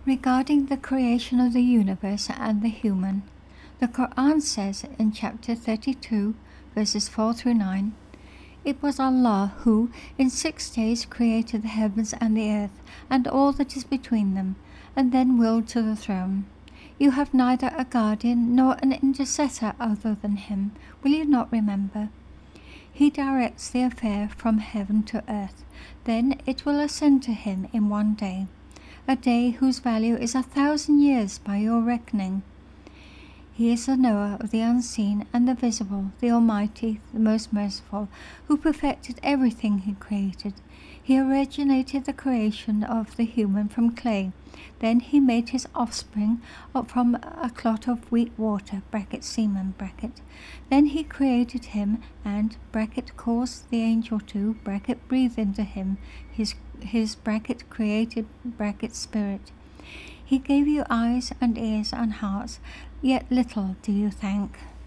Regarding the creation of the universe and the human, the Quran says in chapter 32, verses 4 through 9, "It was Allah who in 6 days created the heavens and the earth, and all that is between them, and then willed to the throne. You have neither a guardian nor an intercessor other than Him. Will you not remember? He directs the affair from heaven to earth. Then it will ascend to Him in one day, a day whose value is 1,000 years by your reckoning. He is the knower of the unseen and the visible, the Almighty, the most merciful, who perfected everything He created. He originated the creation of the human from clay. Then He made his offspring from a clot of weak water, (semen). Then He created him and (caused the angel to) breathe into him his created spirit. He gave you eyes and ears and hearts, yet little do you thank."